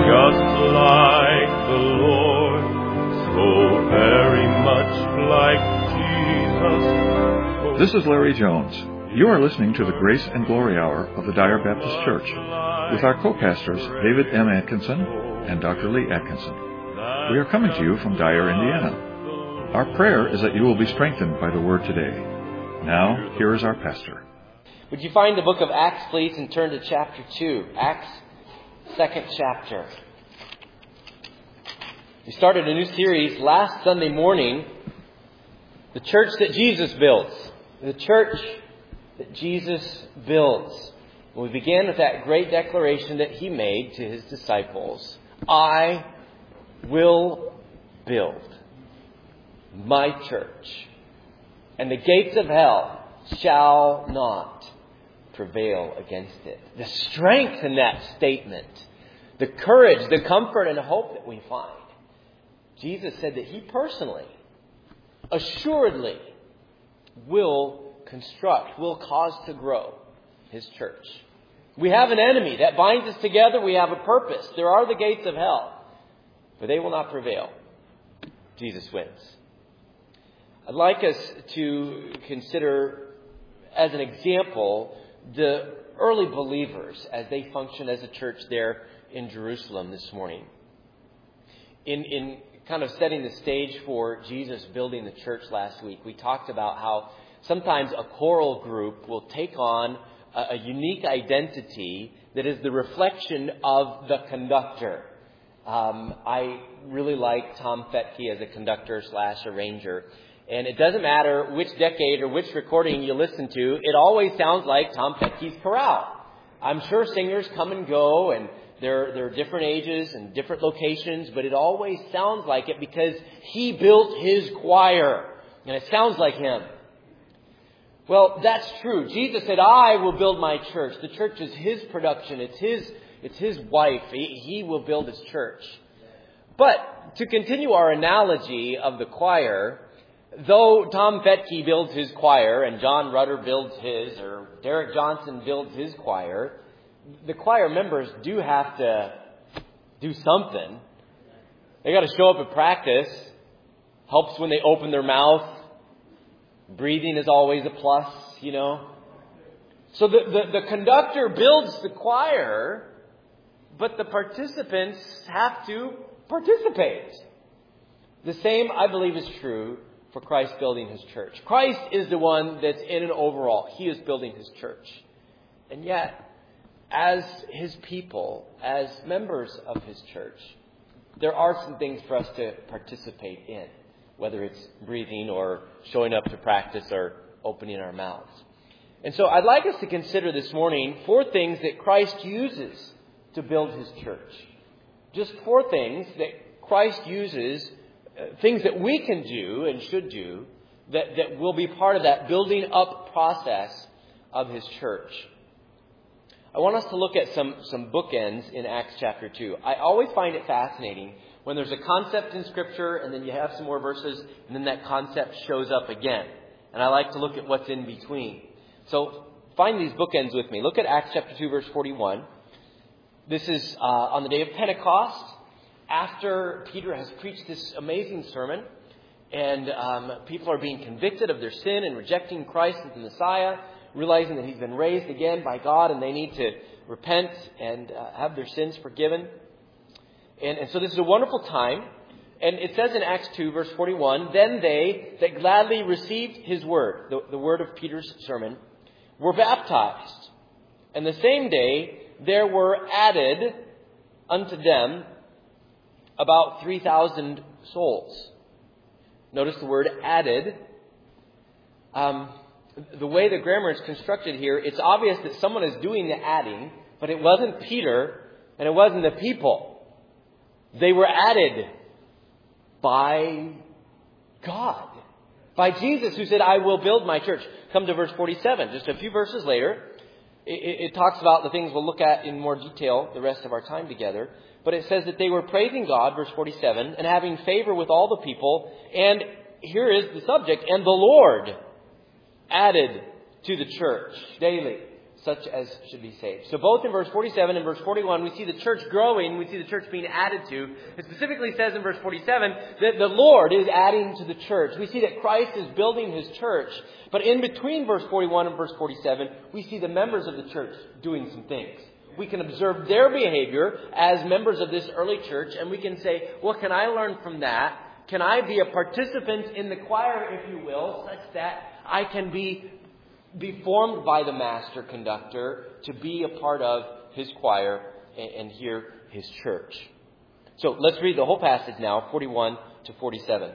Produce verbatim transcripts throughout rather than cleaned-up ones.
just like the Lord, so very much like Jesus. This is Larry Jones. You are listening to the Grace and Glory Hour of the Dyer Baptist Church with our co-pastors David M. Atkinson and Doctor Lee Atkinson. We are coming to you from Dyer, Indiana. Our prayer is that you will be strengthened by the Word today. Now, here is our pastor. Would you find the book of Acts, please, and turn to chapter two. Acts, second chapter. We started a new series last Sunday morning, The Church That Jesus Builds. The Church that Jesus builds. And we began with that great declaration that he made to his disciples. I will build my church, and the gates of hell shall not prevail against it. The strength in that statement, the courage, the comfort and hope that we find. Jesus said that he personally, assuredly, will construct, will cause to grow his church. We have an enemy that binds us together. We have a purpose. There are the gates of hell, but they will not prevail. Jesus wins. I'd like us to consider as an example the early believers as they function as a church there in Jerusalem this morning. In, in kind of setting the stage for Jesus building the church last week, we talked about how sometimes a choral group will take on a, a unique identity that is the reflection of the conductor. Um, I really like Tom Fetke as a conductor slash arranger. And it doesn't matter which decade or which recording you listen to, it always sounds like Tom Petke's chorale. I'm sure singers come and go, and there, there are different ages and different locations, but it always sounds like it because he built his choir, and it sounds like him. Well, that's true. Jesus said, I will build my church. The church is his production. It's his, it's his wife. He, he will build his church. But to continue our analogy of the choir, though Tom Fetke builds his choir and John Rudder builds his, or Derek Johnson builds his choir, the choir members do have to do something. They got to show up at practice. Helps when they open their mouth. Breathing is always a plus, you know. So the, the, the conductor builds the choir, but the participants have to participate. The same, I believe, is true for Christ building his church. Christ is the one that's in and overall. He is building his church. And yet, as his people, as members of his church, there are some things for us to participate in, whether it's breathing or showing up to practice or opening our mouths. And so I'd like us to consider this morning four things that Christ uses to build his church. Just four things that Christ uses, uh, things that we can do and should do that, that will be part of that building up process of his church. I want us to look at some, some bookends in Acts chapter two. I always find it fascinating when there's a concept in Scripture and then you have some more verses and then that concept shows up again. And I like to look at what's in between. So find these bookends with me. Look at Acts chapter two, verse forty-one. This is uh, on the day of Pentecost, after Peter has preached this amazing sermon, and um, people are being convicted of their sin and rejecting Christ as the Messiah, realizing that he's been raised again by God and they need to repent and uh, have their sins forgiven. And, and so this is a wonderful time. And it says in Acts two, verse forty-one, then they that gladly received his word, the, the word of Peter's sermon, were baptized. And the same day there were added unto them about three thousand souls. Notice the word added. Um, the way the grammar is constructed here, it's obvious that someone is doing the adding, but it wasn't Peter and it wasn't the people. They were added by God, by Jesus, who said, I will build my church. Come to verse forty-seven. Just a few verses later, it, it talks about the things we'll look at in more detail the rest of our time together. But it says that they were praising God, verse forty-seven, and having favor with all the people. And here is the subject, and the Lord added to the church daily such as should be saved. So both in verse forty-seven and verse forty-one, we see the church growing. We see the church being added to. It specifically says in verse forty-seven that the Lord is adding to the church. We see that Christ is building His church. But in between verse forty-one and verse forty-seven, we see the members of the church doing some things. We can observe their behavior as members of this early church, and we can say, what can I learn from that? Can I be a participant in the choir, if you will, such that I can be be formed by the master conductor to be a part of his choir and, and hear his church? So let's read the whole passage now, forty-one to forty-seven.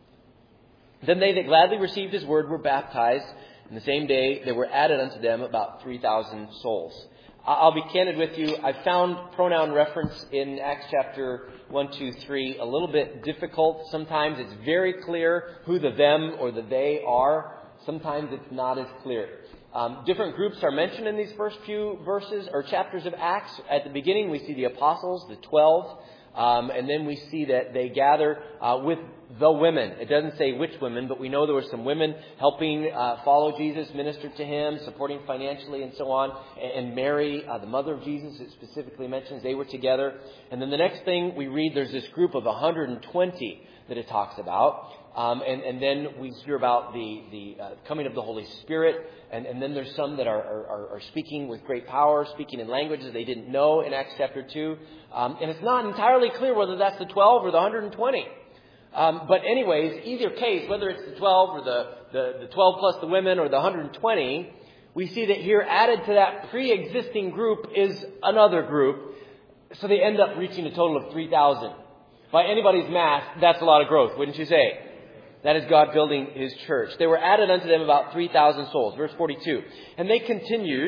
Then they that gladly received his word were baptized, and the same day there were added unto them about three thousand souls. I'll be candid with you. I found pronoun reference in Acts chapter one, two, three a little bit difficult. Sometimes it's very clear who the them or the they are. Sometimes it's not as clear. Um, different groups are mentioned in these first few verses or chapters of Acts. At the beginning, we see the apostles, the twelve. Um, and then we see that they gather uh, with the women. It doesn't say which women, but we know there were some women helping uh, follow Jesus, minister to Him, supporting financially and so on. And, and Mary, uh, the mother of Jesus, it specifically mentions they were together. And then the next thing we read, there's this group of one hundred twenty that it talks about. Um, and, and then we hear about the, the uh, coming of the Holy Spirit. And, and then there's some that are, are, are speaking with great power, speaking in languages they didn't know in Acts chapter two. Um, and it's not entirely clear whether that's the twelve or the one hundred twenty. Um, but anyways, either case, whether it's the twelve or the, the, the twelve plus the women or the one hundred twenty, we see that here added to that pre-existing group is another group. So they end up reaching a total of three thousand. By anybody's math, that's a lot of growth, wouldn't you say? That is God building His church. There were added unto them about three thousand souls. Verse forty-two. And they continued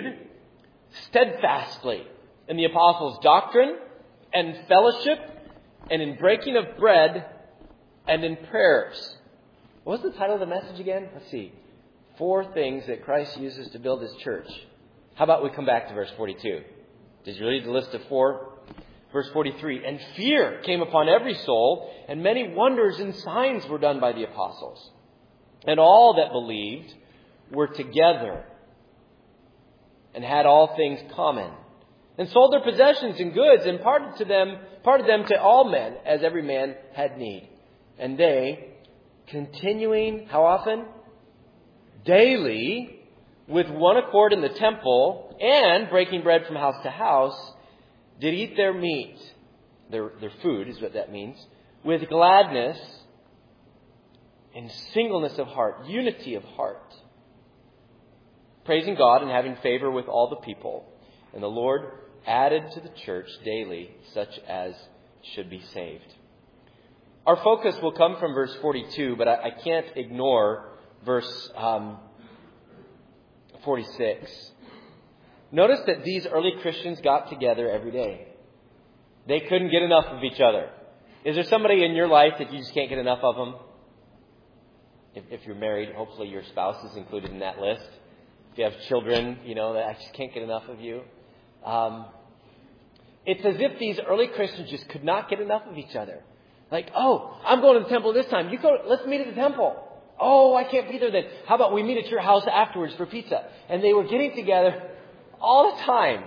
steadfastly in the apostles' doctrine and fellowship and in breaking of bread and in prayers. What was the title of the message again? Let's see. Four things that Christ uses to build His church. How about we come back to verse forty-two? Did you read the list of four? Verse forty-three, and fear came upon every soul, and many wonders and signs were done by the apostles. And all that believed were together and had all things common, and sold their possessions and goods, and parted to them, parted them to all men, as every man had need. And they, continuing, how often? Daily, with one accord in the temple, and breaking bread from house to house, did eat their meat, their, their food is what that means, with gladness and singleness of heart, unity of heart, praising God and having favor with all the people. And the Lord added to the church daily such as should be saved. Our focus will come from verse forty-two, but I, I can't ignore verse um, forty-six. Notice that these early Christians got together every day. They couldn't get enough of each other. Is there somebody in your life that you just can't get enough of them? If, if you're married, hopefully your spouse is included in that list. If you have children, you know, that I just can't get enough of you. Um, it's as if these early Christians just could not get enough of each other. Like, oh, I'm going to the temple this time. You go. Let's meet at the temple. Oh, I can't be there then. How about we meet at your house afterwards for pizza? And they were getting together all the time,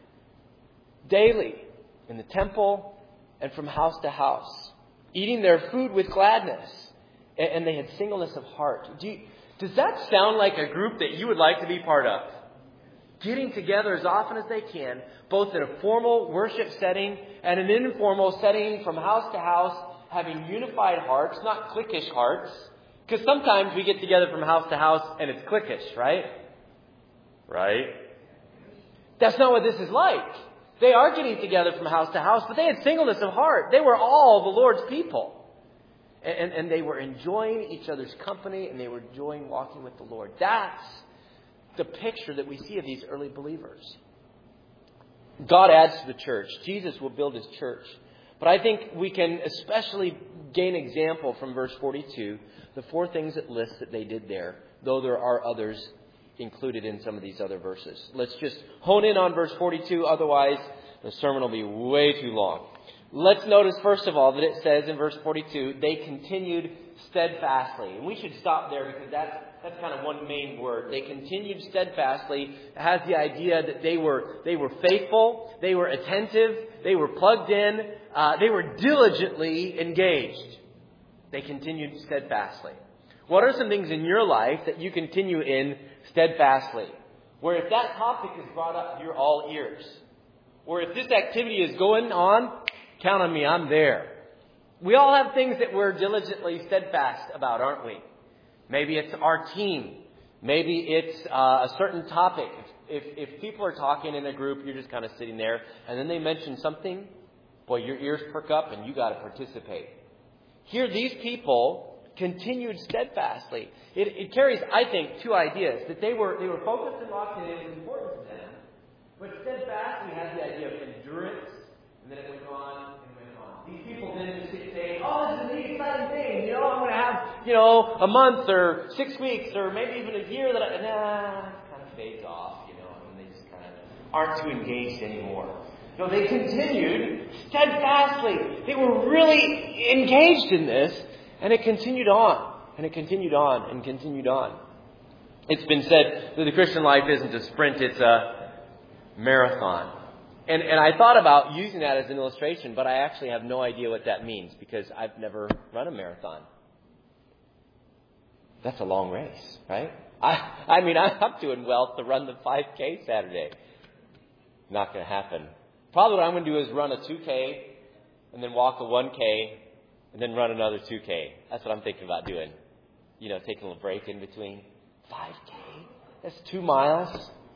daily, in the temple and from house to house, eating their food with gladness, and they had singleness of heart. Do you, does that sound like a group that you would like to be part of? Getting together as often as they can, both in a formal worship setting and an informal setting from house to house, having unified hearts, not cliquish hearts. Because sometimes we get together from house to house and it's cliquish, right? Right? That's not what this is like. They are getting together from house to house, but they had singleness of heart. They were all the Lord's people. And, and, and they were enjoying each other's company, and they were enjoying walking with the Lord. That's the picture that we see of these early believers. God adds to the church. Jesus will build His church. But I think we can especially gain example from verse forty-two, the four things it lists that they did there, though there are others included in some of these other verses. Let's just hone in on verse forty-two. Otherwise, the sermon will be way too long. Let's notice, first of all, that it says in verse forty-two, they continued steadfastly. And we should stop there because that's, that's kind of one main word. They continued steadfastly. It has the idea that they were, they were faithful, they were attentive, they were plugged in, uh, they were diligently engaged. They continued steadfastly. What are some things in your life that you continue in steadfastly? Where if that topic is brought up, you're all ears. Or if this activity is going on, count on me, I'm there. We all have things that we're diligently steadfast about, aren't we? Maybe it's our team. Maybe it's uh, a certain topic. If, if if people are talking in a group, you're just kind of sitting there, and then they mention something, boy, your ears perk up and you got to participate. Here, these people continued steadfastly. It, it carries, I think, two ideas. That they were they were focused and locked in. It was important to them. But steadfast, we had the idea of endurance, and then it went on and went on. These people didn't just sit saying, oh, this is the exciting thing. You know, I'm going to have, you know, a month or six weeks or maybe even a year that I, nah, it kind of fades off, you know, and they just kind of aren't too engaged anymore. No, they continued steadfastly. They were really engaged in this, and it continued on, and it continued on, and continued on. It's been said that the Christian life isn't a sprint, it's a marathon. And and I thought about using that as an illustration, but I actually have no idea what that means because I've never run a marathon. That's a long race, right? I I mean, I'm doing well to run the five K Saturday. Not going to happen. Probably what I'm going to do is run a two K and then walk a one K and then run another two K. That's what I'm thinking about doing. You know, taking a little break in between. five K? That's two miles.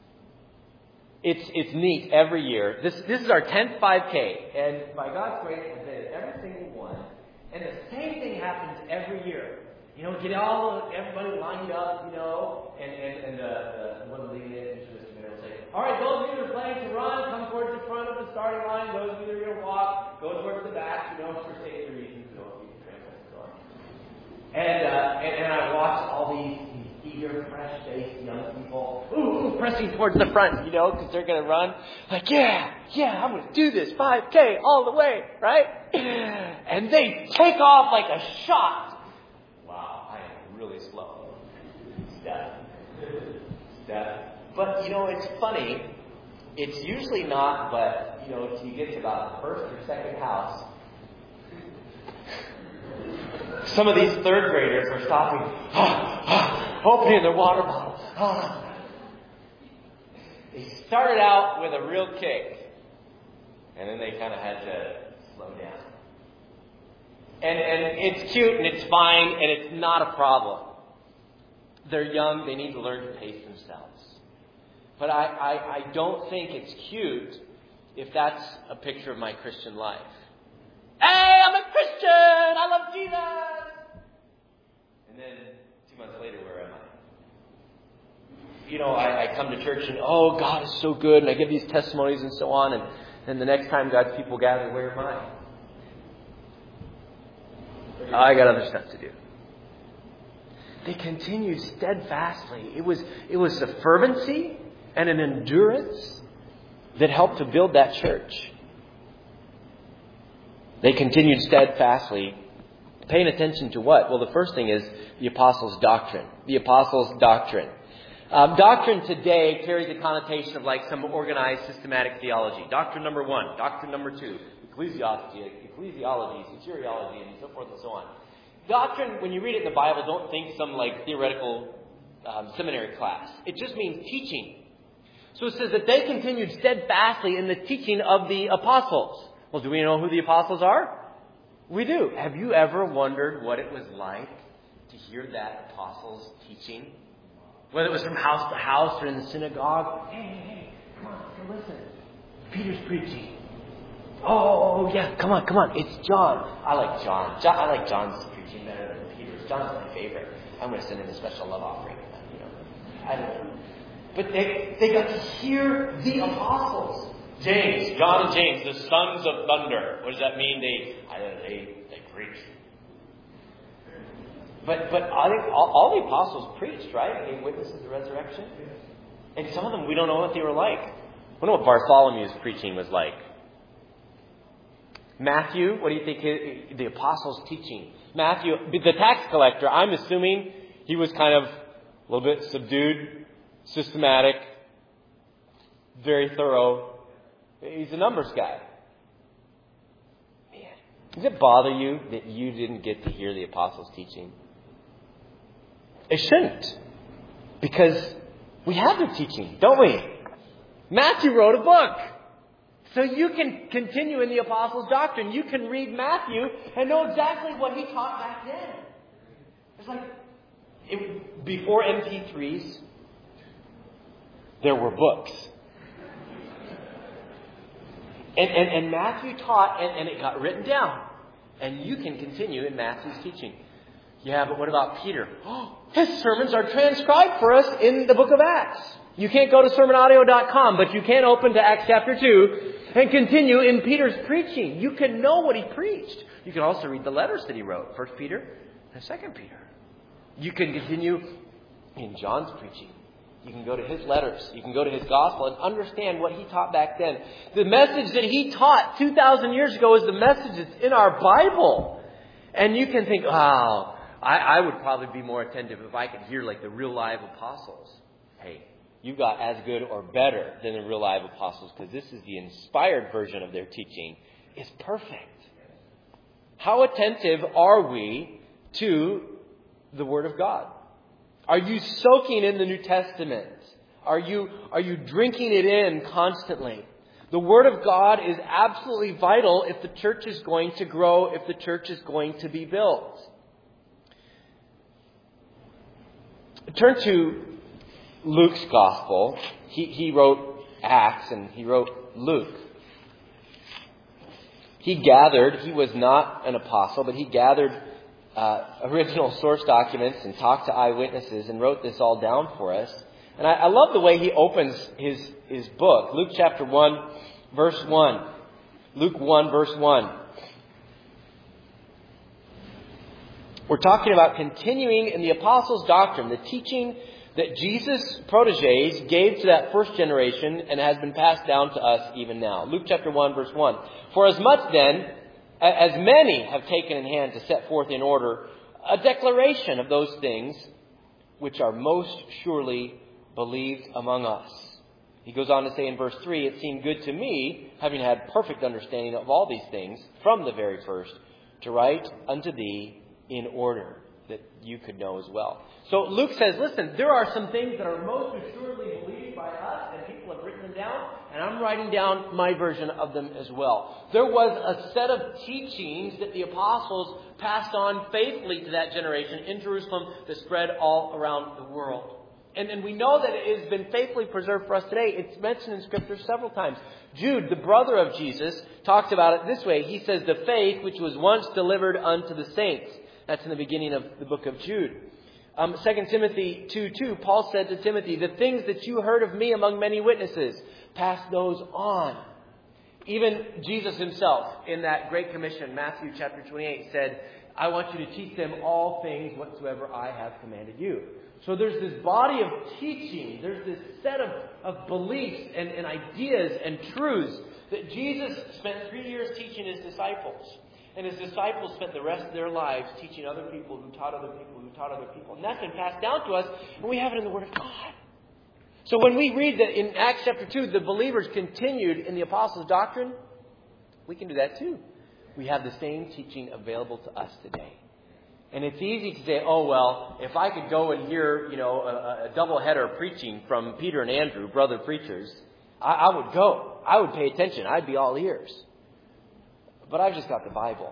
It's it's neat every year. This this is our tenth five K, and by God's grace, I've been at every single one. And the same thing happens every year. You know, get all everybody lined up, you know, and and and uh, the one leading it, Mister Mayor will say, "All right, those of you that are planning to run, come towards the front of the starting line. Those of you that are going to walk, go towards the back. You know, for safety reasons, you don't need to go on." And uh, and and I watch all these. Eager, fresh-faced young people, ooh, ooh, pressing towards the front, you know, because they're going to run. Like, yeah, yeah, I'm going to do this five K all the way, right? And they take off like a shot. Wow, I am really slow. Step. Step. But, you know, it's funny. It's usually not, but, you know, until you get to about the first or second house, some of these third graders are stopping, ah, ah, opening their water bottle. Ah. They started out with a real kick, and then they kind of had to slow down. And and it's cute and it's fine and it's not a problem. They're young; they need to learn to pace themselves. But I, I, I don't think it's cute if that's a picture of my Christian life. Hey, I'm a Christian! I love Jesus! And then two months later, where am I? You know, I, I come to church and, oh, God is so good, and I give these testimonies and so on, and then the next time God's people gather, where am I? I got other stuff to do. They continued steadfastly. It was, it was a fervency and an endurance that helped to build that church. They continued steadfastly, paying attention to what? Well, the first thing is the apostles' doctrine. The apostles' doctrine. Um, doctrine today carries a connotation of like some organized, systematic theology. Doctrine number one, doctrine number two, ecclesiology, ecclesiology, soteriology, and so forth and so on. Doctrine, when you read it in the Bible, don't think some like theoretical um, seminary class. It just means teaching. So it says that they continued steadfastly in the teaching of the apostles. Well, do we know who the apostles are? We do. Have you ever wondered what it was like to hear that apostles' teaching? Whether it was from house to house or in the synagogue. Hey, hey, hey, come on, come listen. Peter's preaching. Oh, yeah, come on, come on. It's John. I like John. John I like John's preaching better than Peter's. John's my favorite. I'm going to send him a special love offering. You know, I don't know. But they, they got to hear the apostles. James, John and James, the sons of thunder. What does that mean? They I don't know, they, they preach. But but I think all, all the apostles preached, right? They witnessed the resurrection. And some of them, we don't know what they were like. We don't know what Bartholomew's preaching was like. Matthew, what do you think his, the apostles' teaching? Matthew, the tax collector, I'm assuming he was kind of a little bit subdued, systematic, very thorough. He's a numbers guy. Man, does it bother you that you didn't get to hear the apostles' teaching? It shouldn't. Because we have their teaching, don't we? Matthew wrote a book. So you can continue in the apostles' doctrine. You can read Matthew and know exactly what he taught back then. It's like, it, before M P threes, there were books. And, and, and Matthew taught, and, and it got written down. And you can continue in Matthew's teaching. Yeah, but what about Peter? Oh, his sermons are transcribed for us in the book of Acts. You can't go to sermon audio dot com, but you can open to Acts chapter two and continue in Peter's preaching. You can know what he preached. You can also read the letters that he wrote, First Peter and Second Peter. You can continue in John's preaching. You can go to his letters. You can go to his gospel and understand what he taught back then. The message that he taught two thousand years ago is the message that's in our Bible. And you can think, wow, I, I would probably be more attentive if I could hear like the real live apostles. Hey, you got as good or better than the real live apostles, because this is the inspired version of their teaching. It's perfect. How attentive are we to the Word of God? Are you soaking in the New Testament? Are you, are you drinking it in constantly? The Word of God is absolutely vital if the church is going to grow, if the church is going to be built. Turn to Luke's Gospel. He, he wrote Acts and he wrote Luke. He gathered, he was not an apostle, but he gathered uh, original source documents and talked to eyewitnesses and wrote this all down for us. And I, I love the way he opens his, his book. Luke chapter one, verse one. Luke one, verse one. We're talking about continuing in the apostles' doctrine, the teaching that Jesus' proteges gave to that first generation and has been passed down to us even now. Luke chapter one, verse one. For as much then, as many have taken in hand to set forth in order a declaration of those things which are most surely believed among us. He goes on to say in verse three, it seemed good to me, having had perfect understanding of all these things from the very first, to write unto thee in order, that you could know as well. So Luke says, listen, there are some things that are most assuredly believed by us, and people have written them down, and I'm writing down my version of them as well. There was a set of teachings that the apostles passed on faithfully to that generation in Jerusalem that spread all around the world. And, and we know that it has been faithfully preserved for us today. It's mentioned in Scripture several times. Jude, the brother of Jesus, talks about it this way. He says, the faith which was once delivered unto the saints. That's in the beginning of the book of Jude. Um, Second Timothy two two, Paul said to Timothy, the things that you heard of me among many witnesses, pass those on. Even Jesus himself, in that Great Commission, Matthew chapter twenty-eight, said, I want you to teach them all things whatsoever I have commanded you. So there's this body of teaching, there's this set of, of beliefs and, and ideas and truths that Jesus spent three years teaching his disciples. And his disciples spent the rest of their lives teaching other people who taught other people who taught other people. And that's been passed down to us, and we have it in the Word of God. So when we read that in Acts chapter two, the believers continued in the apostles' doctrine, we can do that too. We have the same teaching available to us today. And it's easy to say, oh, well, if I could go and hear, you know, a, a double-header preaching from Peter and Andrew, brother preachers, I, I would go. I would pay attention. I'd be all ears. But I've just got the Bible.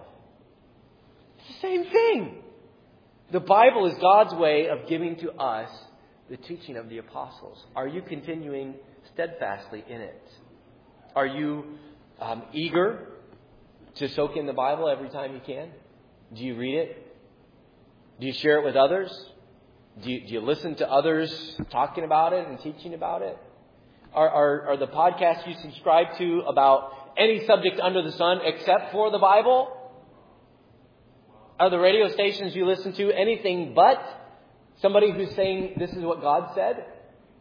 It's the same thing. The Bible is God's way of giving to us the teaching of the apostles. Are you continuing steadfastly in it? Are you um, eager to soak in the Bible every time you can? Do you read it? Do you share it with others? Do you, do you listen to others talking about it and teaching about it? Are, are, are the podcasts you subscribe to about any subject under the sun except for the Bible? Are the radio stations you listen to anything but somebody who's saying this is what God said?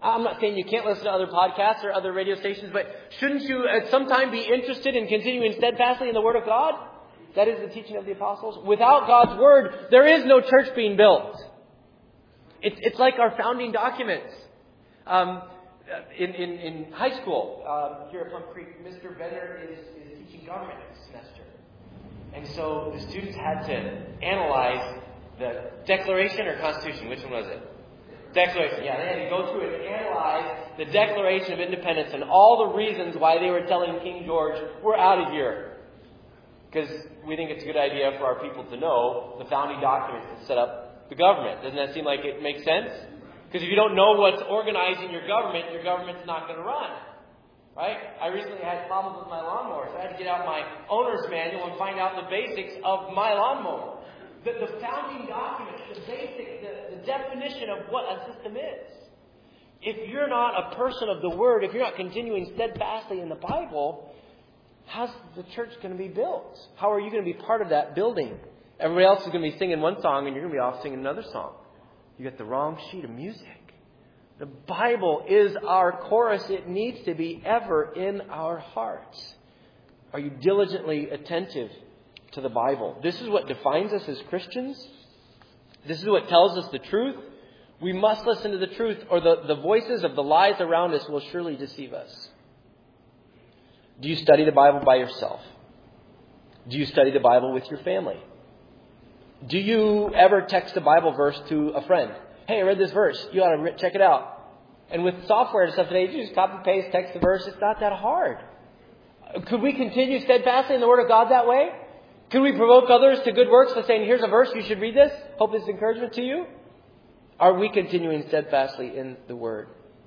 I'm not saying you can't listen to other podcasts or other radio stations, but shouldn't you at some time be interested in continuing steadfastly in the Word of God? That is the teaching of the apostles. Without God's Word, there is no church being built. It's, it's like our founding documents. Um, in, in, in high school, uh, here at Plum Creek, Mister Benner is, is teaching government this semester. And so the students had to analyze the Declaration or Constitution. Which one was it? Declaration. Yeah, they had to go through and analyze the Declaration of Independence and all the reasons why they were telling King George, we're out of here. Because we think it's a good idea for our people to know the founding documents that set up the government. Doesn't that seem like it makes sense? Because if you don't know what's organizing your government, your government's not going to run. Right? I recently had problems with my lawnmower, so I had to get out my owner's manual and find out the basics of my lawnmower. The, the founding documents, the basic, the, the definition of what a system is. If you're not a person of the Word, if you're not continuing steadfastly in the Bible, how's the church going to be built? How are you going to be part of that building? Everybody else is going to be singing one song and you're going to be off singing another song. You got the wrong sheet of music. The Bible is our chorus. It needs to be ever in our hearts. Are you diligently attentive to the Bible? This is what defines us as Christians. This is what tells us the truth. We must listen to the truth, or the, the voices of the lies around us will surely deceive us. Do you study the Bible by yourself? Do you study the Bible with your family? Do you ever text a Bible verse to a friend? Hey, I read this verse. You ought to check it out. And with software and stuff today, you just copy, paste, text the verse. It's not that hard. Could we continue steadfastly in the Word of God that way? Could we provoke others to good works by saying, here's a verse, you should read this? Hope this is encouragement to you. Are we continuing steadfastly in the Word?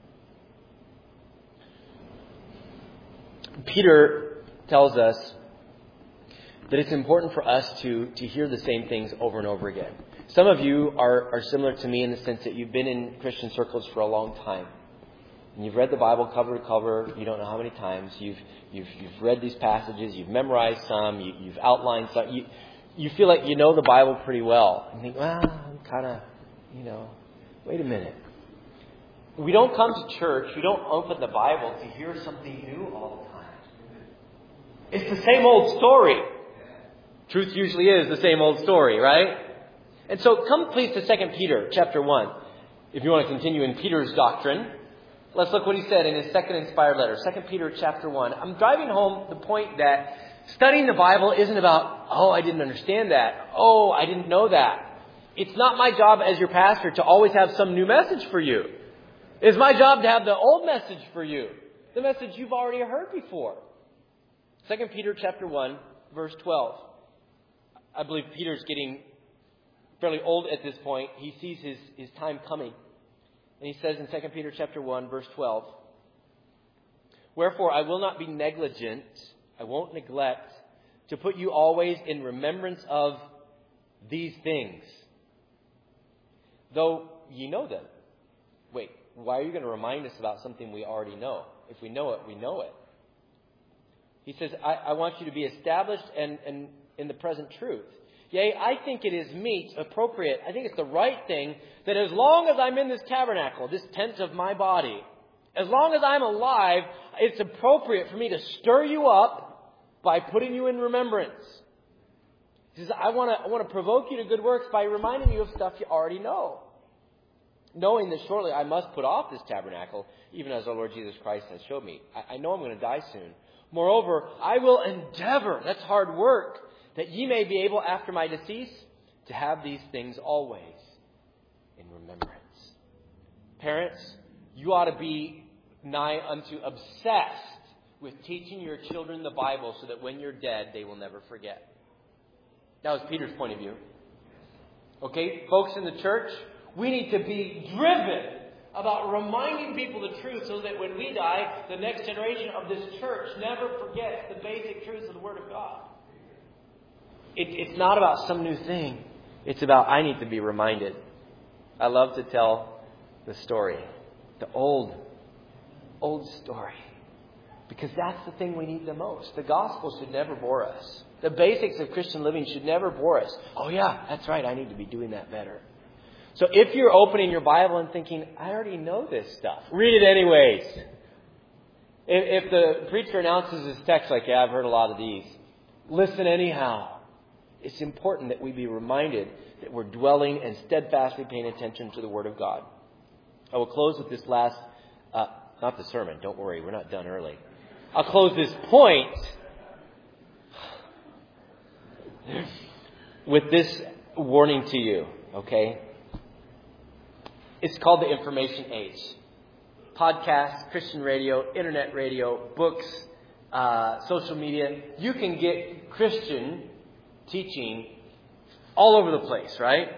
Peter tells us that it's important for us to, to hear the same things over and over again. Some of you are, are similar to me in the sense that you've been in Christian circles for a long time. And you've read the Bible cover to cover. You don't know how many times. You've you've you've read these passages. You've memorized some. You, you've outlined some. You you feel like you know the Bible pretty well. And you think, well, I'm kind of, you know, wait a minute. We don't come to church. We don't open the Bible to hear something new all the time. It's the same old story. Truth usually is the same old story, right? And so come please to Second Peter chapter one. If you want to continue in Peter's doctrine, let's look what he said in his second inspired letter. Second Peter chapter one. I'm driving home the point that studying the Bible isn't about, oh, I didn't understand that. Oh, I didn't know that. It's not my job as your pastor to always have some new message for you. It's my job to have the old message for you. The message you've already heard before. Second Peter chapter one, verse twelve. I believe Peter's getting fairly old at this point. He sees his, his time coming. And he says in Second Peter chapter one, verse twelve, wherefore I will not be negligent, I won't neglect, to put you always in remembrance of these things, though ye know them. Wait, why are you going to remind us about something we already know? If we know it, we know it. He says, I, I want you to be established and, and in the present truth. Yea, I think it is meet, appropriate, I think it's the right thing, that as long as I'm in this tabernacle, this tent of my body, as long as I'm alive, it's appropriate for me to stir you up by putting you in remembrance. He says, I want to I want to provoke you to good works by reminding you of stuff you already know. Knowing that shortly I must put off this tabernacle, even as our Lord Jesus Christ has showed me. I, I know I'm going to die soon. Moreover, I will endeavor, that's hard work, that ye may be able after my decease to have these things always in remembrance. Parents, you ought to be nigh unto obsessed with teaching your children the Bible so that when you're dead, they will never forget. That was Peter's point of view. Okay, folks in the church, we need to be driven about reminding people the truth so that when we die, the next generation of this church never forgets the basic truths of the Word of God. It, it's not about some new thing. It's about I need to be reminded. I love to tell the story. The old, old story. Because that's the thing we need the most. The gospel should never bore us. The basics of Christian living should never bore us. Oh yeah, that's right. I need to be doing that better. So if you're opening your Bible and thinking, I already know this stuff, read it anyways. If, if the preacher announces his text like, yeah, I've heard a lot of these, listen anyhow. It's important that we be reminded that we're dwelling and steadfastly paying attention to the Word of God. I will close with this last, uh, not the sermon, don't worry, we're not done early. I'll close this point with this warning to you, okay? It's called the information age. Podcasts, Christian radio, internet radio, books, uh, social media. You can get Christian teaching all over the place, right?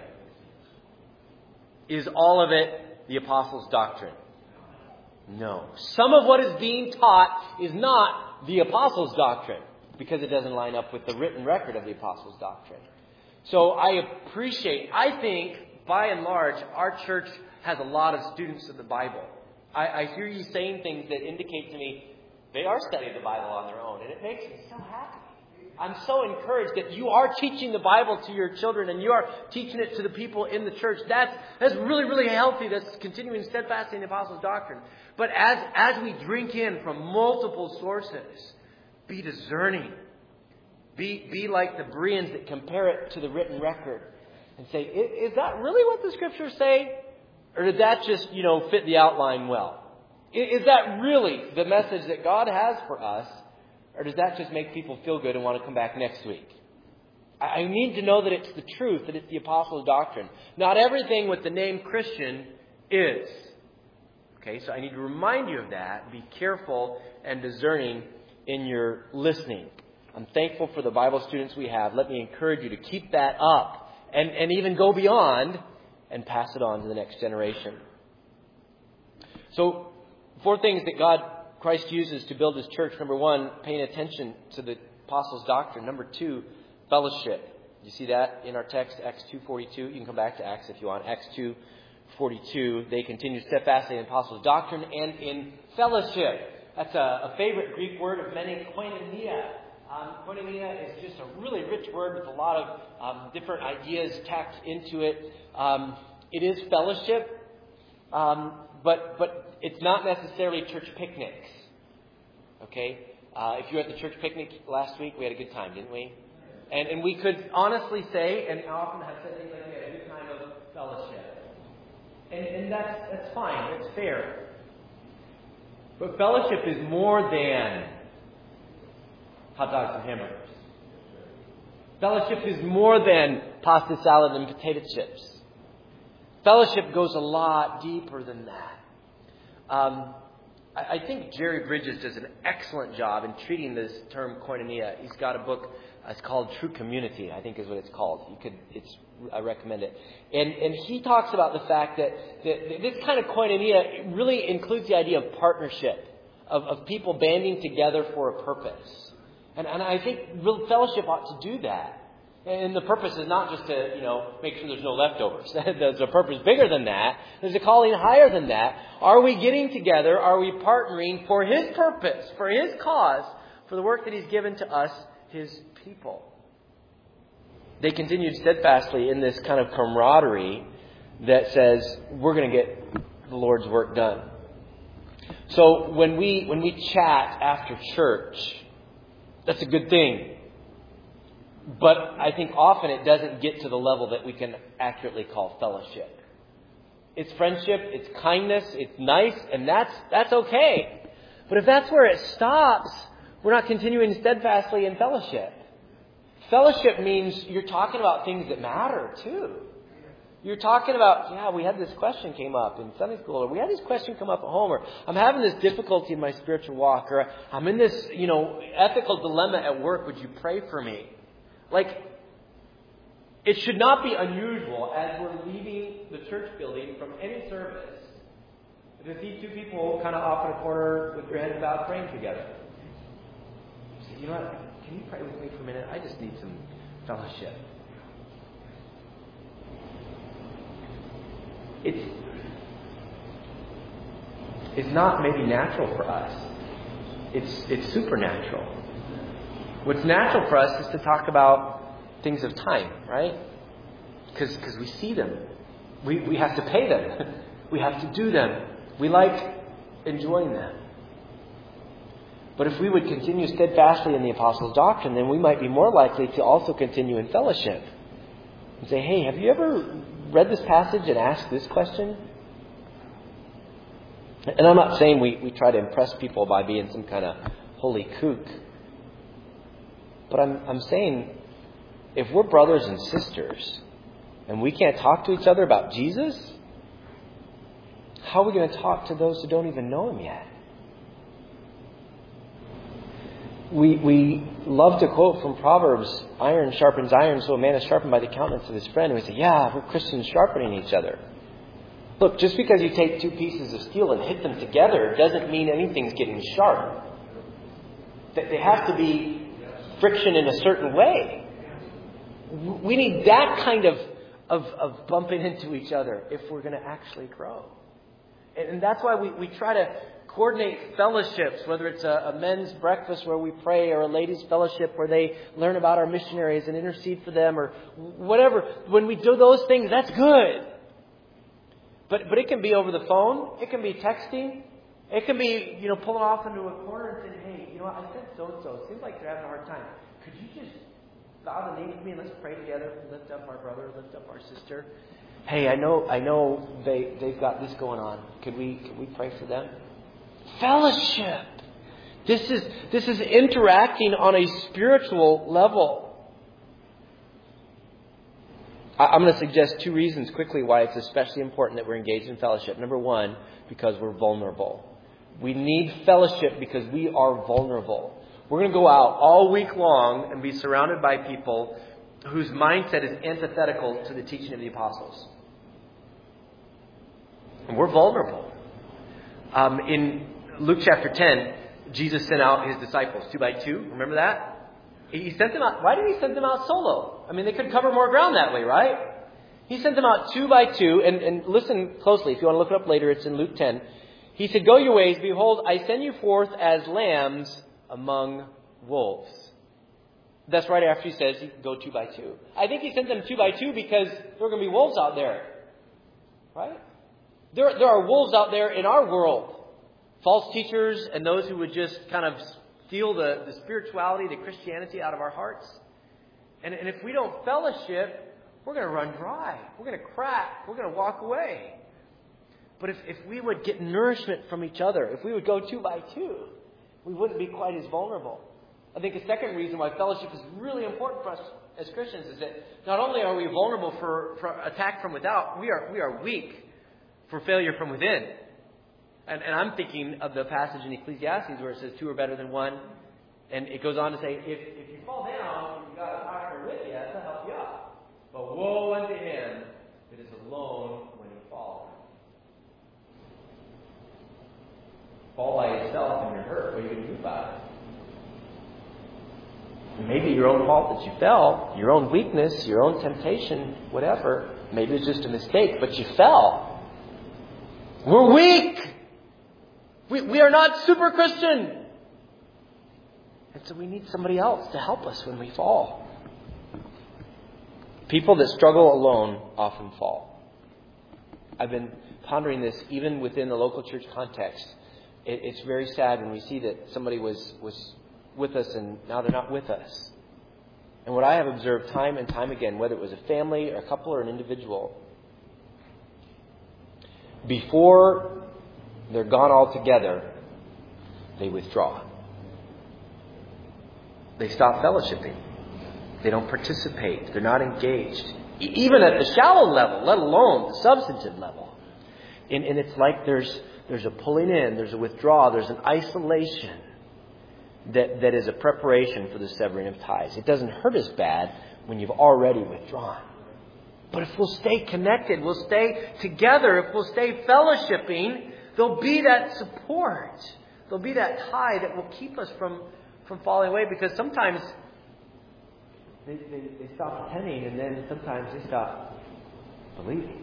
Is all of it the apostles' doctrine? No. Some of what is being taught is not the apostles' doctrine because it doesn't line up with the written record of the apostles' doctrine. So I appreciate, I think, by and large, our church has a lot of students of the Bible. I, I hear you saying things that indicate to me they are studying the Bible on their own, and it makes me so happy. I'm so encouraged that you are teaching the Bible to your children and you are teaching it to the people in the church. That's that's really, really healthy. That's continuing steadfastly in the apostles' doctrine. But as, as we drink in from multiple sources, be discerning. Be, be like the Bereans that compare it to the written record and say, is that really what the Scriptures say? Or did that just, you know, fit the outline well? Is that really the message that God has for us? Or does that just make people feel good and want to come back next week? I need to know that it's the truth, that it's the apostles' doctrine. Not everything with the name Christian is. Okay, so I need to remind you of that. Be careful and discerning in your listening. I'm thankful for the Bible students we have. Let me encourage you to keep that up and, and even go beyond and pass it on to the next generation. So, four things that God, Christ uses to build His church. Number one, paying attention to the apostles' doctrine. Number two, fellowship. You see that in our text, Acts two forty-two. You can come back to Acts if you want. Acts two forty-two. They continue steadfastly in apostles' doctrine and in fellowship. That's a, a favorite Greek word of many, koinonia. Um, koinonia is just a really rich word with a lot of um, different ideas tacked into it. Um, it is fellowship, um, but but it's not necessarily church picnics. Okay? Uh, if you were at the church picnic last week, we had a good time, didn't we? And and we could honestly say, and I often have said things like we had a good time of fellowship. And, and that's, that's fine. That's fair. But fellowship is more than hot dogs and hamburgers. Fellowship is more than pasta salad and potato chips. Fellowship goes a lot deeper than that. Um, I, I think Jerry Bridges does an excellent job in treating this term koinonia. He's got a book. Uh, it's called True Community, I think is what it's called. You could, it's, I recommend it. And and he talks about the fact that, that this kind of koinonia really includes the idea of partnership, of, of people banding together for a purpose. And, and I think real fellowship ought to do that. And the purpose is not just to, you know, make sure there's no leftovers. There's a purpose bigger than that. There's a calling higher than that. Are we getting together? Are we partnering for His purpose, for His cause, for the work that He's given to us, His people? They continued steadfastly in this kind of camaraderie that says we're going to get the Lord's work done. So when we when we chat after church, that's a good thing. But I think often it doesn't get to the level that we can accurately call fellowship. It's friendship, it's kindness, it's nice, and that's that's okay. But if that's where it stops, we're not continuing steadfastly in fellowship. Fellowship means you're talking about things that matter too. You're talking about, yeah, we had this question came up in Sunday school, or we had this question come up at home, or I'm having this difficulty in my spiritual walk, or I'm in this, you know, ethical dilemma at work. Would you pray for me? Like, it should not be unusual as we're leaving the church building from any service to see two people kind of off in a corner with their heads bowed praying together. You say, you know what? Can you pray with me for a minute? I just need some fellowship. It's it's not maybe natural for us. It's it's supernatural. What's natural for us is to talk about things of time, right? Because because we see them. We, we have to pay them. We have to do them. We like enjoying them. But if we would continue steadfastly in the apostles' doctrine, then we might be more likely to also continue in fellowship. And say, hey, have you ever read this passage and asked this question? And I'm not saying we, we try to impress people by being some kind of holy kook. But I'm, I'm saying, if we're brothers and sisters, and we can't talk to each other about Jesus, how are we going to talk to those who don't even know Him yet? We we love to quote from Proverbs, iron sharpens iron, so a man is sharpened by the countenance of his friend. And we say, yeah, we're Christians sharpening each other. Look, just because you take two pieces of steel and hit them together doesn't mean anything's getting sharp. They have to be friction in a certain way. We need that kind of, of, of bumping into each other if we're going to actually grow. And, and that's why we, we try to coordinate fellowships, whether it's a, a men's breakfast where we pray or a ladies' fellowship where they learn about our missionaries and intercede for them or whatever. When we do those things, that's good. But but it can be over the phone. It can be texting. It can be, you know, pulling off into a corner and saying, hey, you know what, I said so-and-so. It seems like they're having a hard time. Could you just bow the knee with me and let's pray together, lift up our brother, lift up our sister. Hey, I know I know they, they've got this going on. Could we could we pray for them? Fellowship. This is this is interacting on a spiritual level. I, I'm going to suggest two reasons quickly why it's especially important that we're engaged in fellowship. Number one, because we're vulnerable. We need fellowship because we are vulnerable. We're going to go out all week long and be surrounded by people whose mindset is antithetical to the teaching of the apostles. And we're vulnerable. Um, in Luke chapter ten, Jesus sent out His disciples two by two. Remember that? He sent them out. Why did He send them out solo? I mean, they could cover more ground that way, right? He sent them out two by two. And, and listen closely. If you want to look it up later, it's in Luke ten. He said, go your ways. Behold, I send you forth as lambs among wolves. That's right after He says, go two by two. I think He sent them two by two because there are going to be wolves out there. Right? There, there are wolves out there in our world. False teachers and those who would just kind of steal the, the spirituality, the Christianity out of our hearts. And, and if we don't fellowship, we're going to run dry. We're going to crack. We're going to walk away. But if, if we would get nourishment from each other, if we would go two by two, we wouldn't be quite as vulnerable. I think a second reason why fellowship is really important for us as Christians is that not only are we vulnerable for, for attack from without, we are we are weak for failure from within. And, and I'm thinking of the passage in Ecclesiastes where it says two are better than one. And it goes on to say, if, if you fall down, you've got a partner with you to help you up. But woe unto him that is alone when he falls. Fall by yourself and you're hurt. What are you going to do about it? Maybe your own fault that you fell, your own weakness, your own temptation, whatever. Maybe it's just a mistake, but you fell. We're weak. We, we are not super Christian. And so we need somebody else to help us when we fall. People that struggle alone often fall. I've been pondering this even within the local church context. It, it's very sad when we see that somebody was, was with us and now they're not with us. And what I have observed time and time again, whether it was a family, or a couple, or an individual, before they're gone altogether, they withdraw. They stop fellowshipping. They don't participate. They're not engaged. E- even at the shallow level, let alone the substantive level. And, and it's like there's there's a pulling in, there's a withdrawal, there's an isolation that, that is a preparation for the severing of ties. It doesn't hurt as bad when you've already withdrawn. But if we'll stay connected, we'll stay together, if we'll stay fellowshipping, there'll be that support. There'll be that tie that will keep us from, from falling away. Because sometimes they, they, they stop attending and then sometimes they stop believing.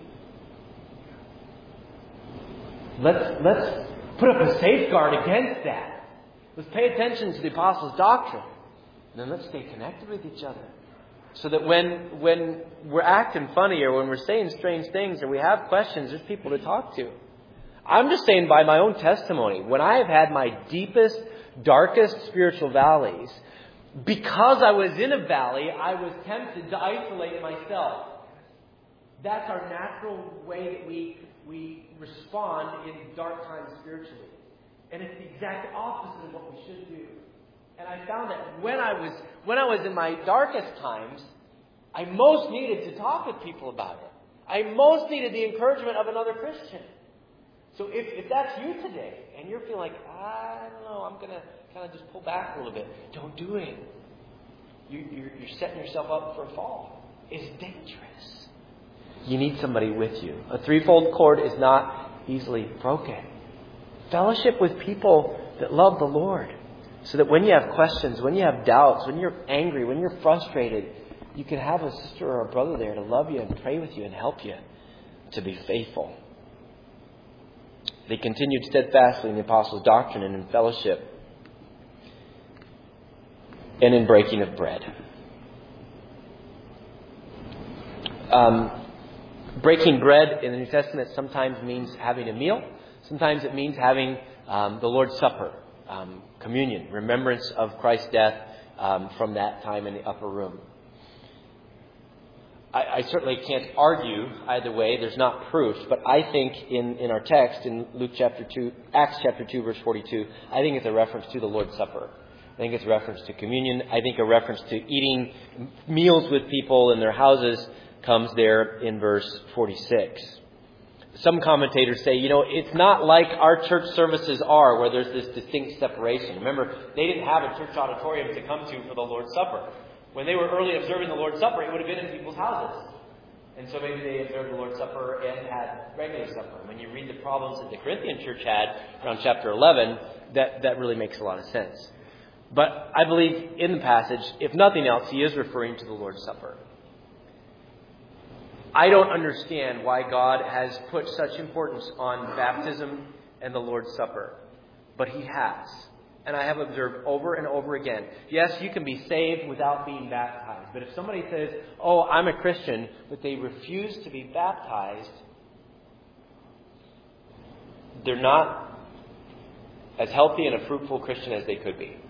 Let's, let's put up a safeguard against that. Let's pay attention to the apostles' doctrine. And then let's stay connected with each other. So that when when we're acting funny or when we're saying strange things or we have questions, there's people to talk to. I'm just saying by my own testimony, when I have had my deepest, darkest spiritual valleys, because I was in a valley, I was tempted to isolate myself. That's our natural way that we we respond in dark times spiritually. And it's the exact opposite of what we should do. And I found that when I was when I was in my darkest times, I most needed to talk with people about it. I most needed the encouragement of another Christian. So if, if that's you today, and you're feeling like, I don't know, I'm going to kind of just pull back a little bit, don't do it. You, you're, you're setting yourself up for a fall. It's dangerous. You need somebody with you. A threefold cord is not easily broken. Fellowship with people that love the Lord. So that when you have questions, when you have doubts, when you're angry, when you're frustrated, you can have a sister or a brother there to love you and pray with you and help you to be faithful. They continued steadfastly in the apostles' doctrine and in fellowship and in breaking of bread. Um, breaking bread in the New Testament sometimes means having a meal. Sometimes it means having um, the Lord's Supper, um, communion, remembrance of Christ's death um, from that time in the upper room. I, I certainly can't argue either way. There's not proof. But I think in, in our text, in Luke chapter two, Acts chapter two, verse forty-two, I think it's a reference to the Lord's Supper. I think it's a reference to communion. I think a reference to eating meals with people in their houses comes there in verse forty-six. Some commentators say, you know, it's not like our church services are where there's this distinct separation. Remember, they didn't have a church auditorium to come to for the Lord's Supper. When they were early observing the Lord's Supper, it would have been in people's houses. And so maybe they observed the Lord's Supper and had regular supper. When you read the problems that the Corinthian church had around chapter eleven, that, that really makes a lot of sense. But I believe in the passage, if nothing else, he is referring to the Lord's Supper. I don't understand why God has put such importance on baptism and the Lord's Supper. But he has. And I have observed over and over again. Yes, you can be saved without being baptized. But if somebody says, oh, I'm a Christian, but they refuse to be baptized, they're not as healthy and a fruitful Christian as they could be.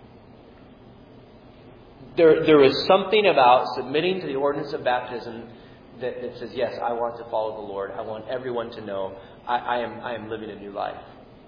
There, there is something about submitting to the ordinance of baptism that, that says, yes, I want to follow the Lord. I want everyone to know I, I am, I am living a new life.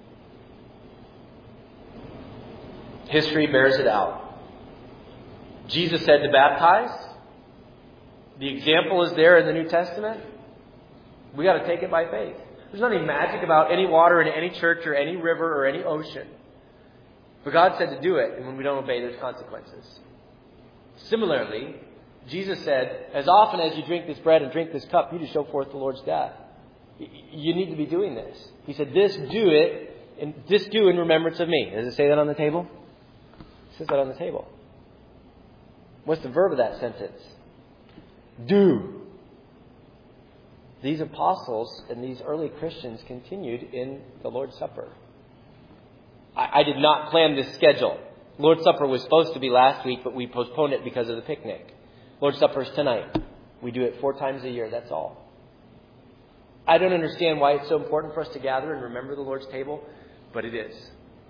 History bears it out. Jesus said to baptize. The example is there in the New Testament. We got to take it by faith. There's nothing magic about any water in any church or any river or any ocean. But God said to do it, and when we don't obey, there's consequences. Similarly, Jesus said, as often as you drink this bread and drink this cup, you to show forth the Lord's death. You need to be doing this. He said, this do it, and this do in remembrance of me. Does it say that on the table? It says that on the table. What's the verb of that sentence? Do. These apostles and these early Christians continued in the Lord's Supper. I, I did not plan this schedule. Lord's Supper was supposed to be last week, but we postponed it because of the picnic. Lord's Supper is tonight. We do it four times a year. That's all. I don't understand why it's so important for us to gather and remember the Lord's table, but it is.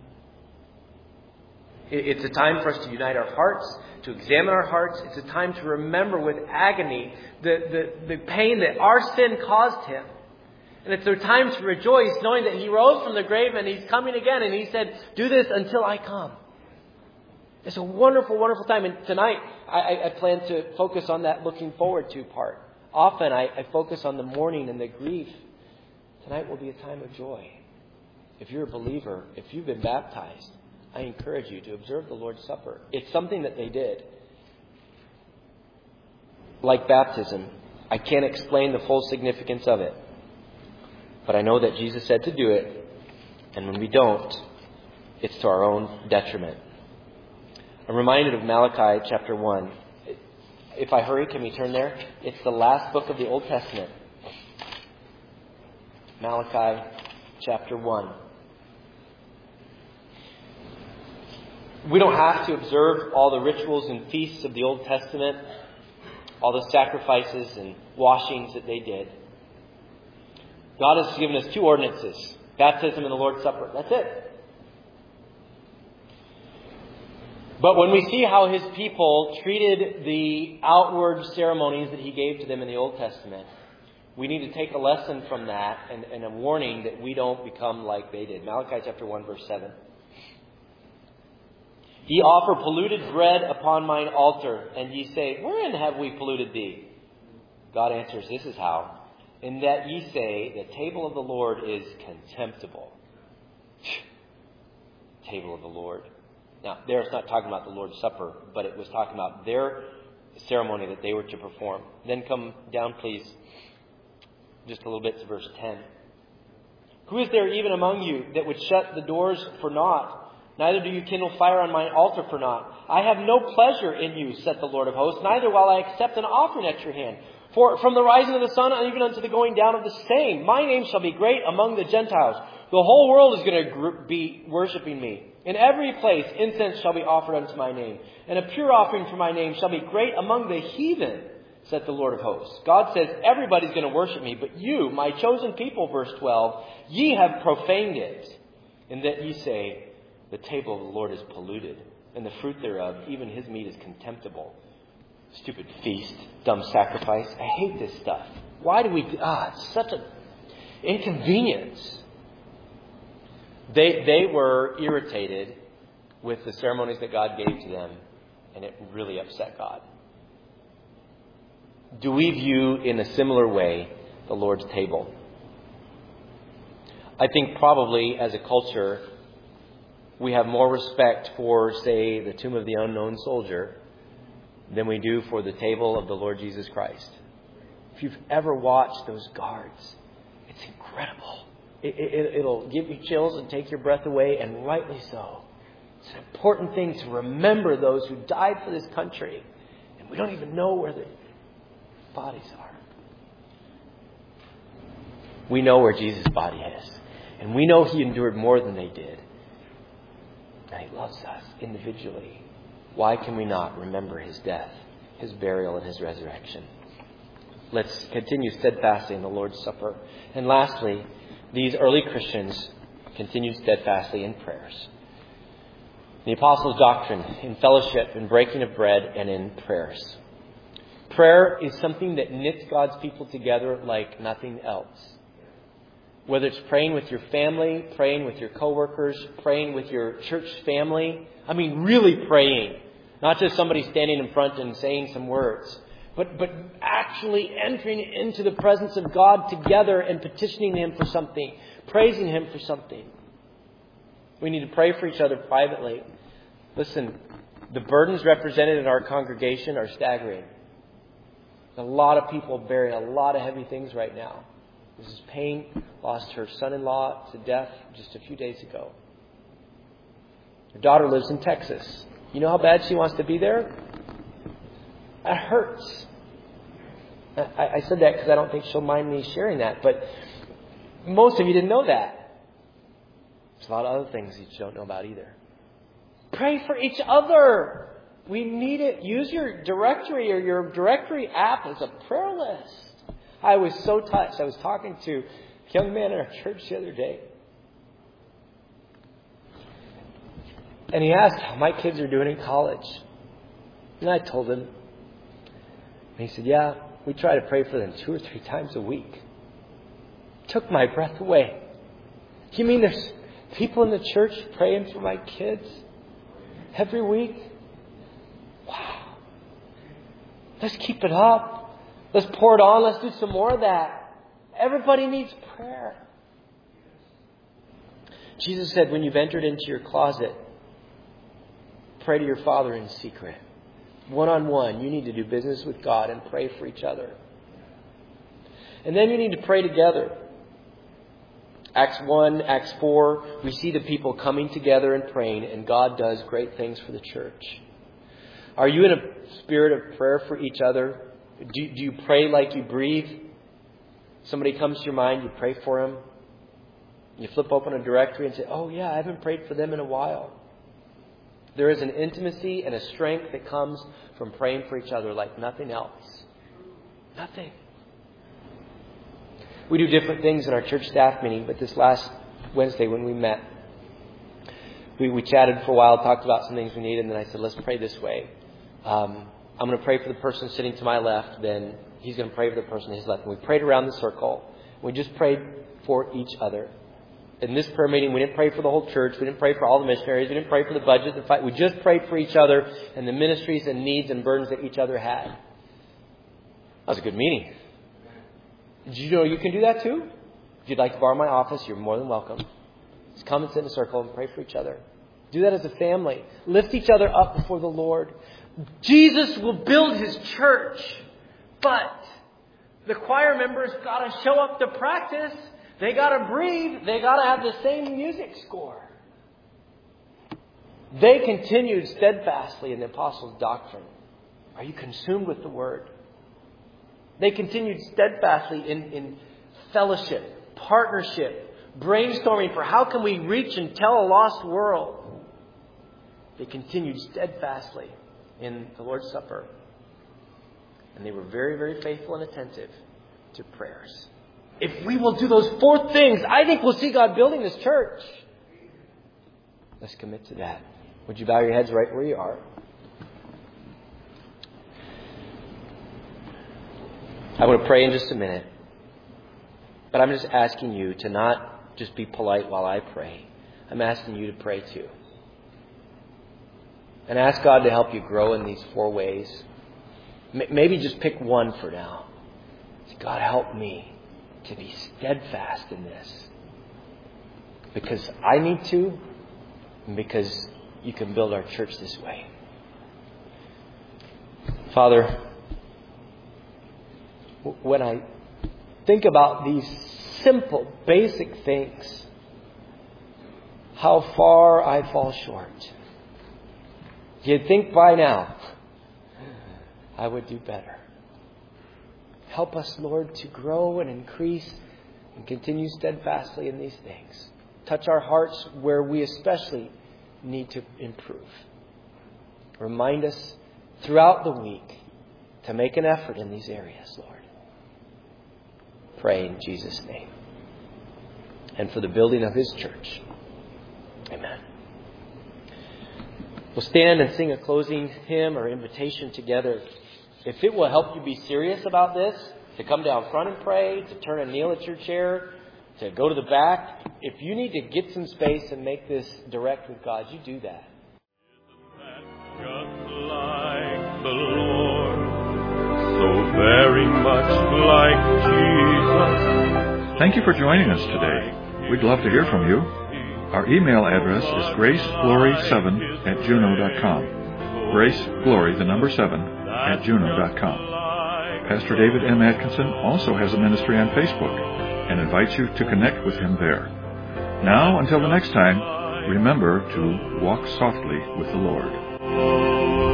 It's a time for us to unite our hearts, to examine our hearts. It's a time to remember with agony the, the, the pain that our sin caused him. And it's a time to rejoice knowing that he rose from the grave and he's coming again. And he said, do this until I come. It's a wonderful, wonderful time. And tonight, I, I plan to focus on that looking forward to part. Often, I, I focus on the mourning and the grief. Tonight will be a time of joy. If you're a believer, if you've been baptized, I encourage you to observe the Lord's Supper. It's something that they did. Like baptism, I can't explain the full significance of it. But I know that Jesus said to do it. And when we don't, it's to our own detriment. I'm reminded of Malachi chapter one. If I hurry, can we turn there? It's the last book of the Old Testament. Malachi chapter one. We don't have to observe all the rituals and feasts of the Old Testament. all the sacrifices and washings that they did. God has given us two ordinances, baptism and the Lord's Supper. That's it. But when we see how His people treated the outward ceremonies that He gave to them in the Old Testament, we need to take a lesson from that and, and a warning that we don't become like they did. Malachi chapter one, verse seven. Ye offer polluted bread upon mine altar, and ye say, wherein have we polluted thee? God answers, this is how. In that ye say, the table of the Lord is contemptible. Table of the Lord. Now, there it's not talking about the Lord's Supper, but it was talking about their ceremony that they were to perform. Then come down, please, just a little bit to verse ten. Who is there even among you that would shut the doors for naught? Neither do you kindle fire on my altar for naught. I have no pleasure in you, saith the Lord of hosts, neither will I accept an offering at your hand. For from the rising of the sun even unto the going down of the same, my name shall be great among the Gentiles. The whole world is going to be worshiping me. In every place incense shall be offered unto my name, and a pure offering for my name shall be great among the heathen, saith the Lord of hosts. God says everybody's going to worship me, but you, my chosen people, verse twelve, ye have profaned it, in that ye say, the table of the Lord is polluted, and the fruit thereof, even His meat, is contemptible. Stupid feast, dumb sacrifice. I hate this stuff. Why do we... Ah, it's such an inconvenience. They they were irritated with the ceremonies that God gave to them, and it really upset God. Do we view in a similar way the Lord's table? I think probably as a culture, we have more respect for, say, the tomb of the unknown soldier than we do for the table of the Lord Jesus Christ. If you've ever watched those guards, it's incredible. It, it, it'll give you chills and take your breath away, and rightly so. It's an important thing to remember those who died for this country, and we don't even know where their bodies are. We know where Jesus' body is, and we know He endured more than they did, and He loves us individually. Why can we not remember His death, His burial, and His resurrection? Let's continue steadfastly in the Lord's Supper. And lastly, these early Christians continued steadfastly in prayers. The Apostles' doctrine, in fellowship, in breaking of bread, and in prayers. Prayer is something that knits God's people together like nothing else. Whether it's praying with your family, praying with your coworkers, praying with your church family. I mean, really praying. Not just somebody standing in front and saying some words. But, but actually entering into the presence of God together and petitioning Him for something. Praising Him for something. We need to pray for each other privately. Listen, the burdens represented in our congregation are staggering. A lot of people bearing a lot of heavy things right now. Missus Payne lost her son-in-law to death just a few days ago. Her daughter lives in Texas. You know how bad she wants to be there? It hurts. I, I said that because I don't think she'll mind me sharing that. But most of you didn't know that. There's a lot of other things that you don't know about either. Pray for each other. We need it. Use your directory or your directory app as a prayer list. I was so touched. I was talking to a young man in our church the other day. And he asked how my kids are doing in college. And I told him. And he said, yeah, we try to pray for them two or three times a week. Took my breath away. You mean there's people in the church praying for my kids every week? Wow. Let's keep it up. Let's pour it on. Let's do some more of that. Everybody needs prayer. Jesus said, when you've entered into your closet, pray to your Father in secret. One-on-one, you need to do business with God and pray for each other. And then you need to pray together. Acts one, Acts four, we see the people coming together and praying, and God does great things for the church. Are you in a spirit of prayer for each other? Do, do you pray like you breathe? Somebody comes to your mind, you pray for them. You flip open a directory and say, oh yeah, I haven't prayed for them in a while. There is an intimacy and a strength that comes from praying for each other like nothing else. Nothing. We do different things in our church staff meeting, but this last Wednesday when we met, we, we chatted for a while, talked about some things we need, and then I said, let's pray this way. Um, I'm going to pray for the person sitting to my left, then he's going to pray for the person to his left. And we prayed around the circle. We just prayed for each other. In this prayer meeting, we didn't pray for the whole church. We didn't pray for all the missionaries. We didn't pray for the budget. The fight. We just prayed for each other and the ministries and needs and burdens that each other had. That was a good meeting. Did you know you can do that too? If you'd like to borrow my office, you're more than welcome. Just come and sit in a circle and pray for each other. Do that as a family. Lift each other up before the Lord. Jesus will build His church, but the choir members got to show up to practice. They got to breathe. They got to have the same music score. They continued steadfastly in the apostles' doctrine. Are you consumed with the Word? They continued steadfastly in, in fellowship, partnership, brainstorming for how can we reach and tell a lost world. They continued steadfastly in the Lord's Supper. And they were very, very faithful and attentive to prayers. If we will do those four things, I think we'll see God building this church. Let's commit to that. Would you bow your heads right where you are? I'm going to pray in just a minute. But I'm just asking you to not just be polite while I pray. I'm asking you to pray too. And ask God to help you grow in these four ways. Maybe just pick one for now. Say, God, help me to be steadfast in this. Because I need to, and because you can build our church this way. Father, when I think about these simple, basic things, how far I fall short. You'd think by now I would do better. Help us, Lord, to grow and increase and continue steadfastly in these things. Touch our hearts where we especially need to improve. Remind us throughout the week to make an effort in these areas, Lord. Pray in Jesus' name. And for the building of His church. Amen. We'll stand and sing a closing hymn or invitation together. If it will help you be serious about this, to come down front and pray, to turn and kneel at your chair, to go to the back. If you need to get some space and make this direct with God, you do that. Just like the Lord, so very much like Jesus. Thank you for joining us today. We'd love to hear from you. Our email address is grace glory seven at juno dot com. Grace Glory, the number seven, at juno dot com. Pastor David M. Atkinson also has a ministry on Facebook and invites you to connect with him there. Now, until the next time, remember to walk softly with the Lord.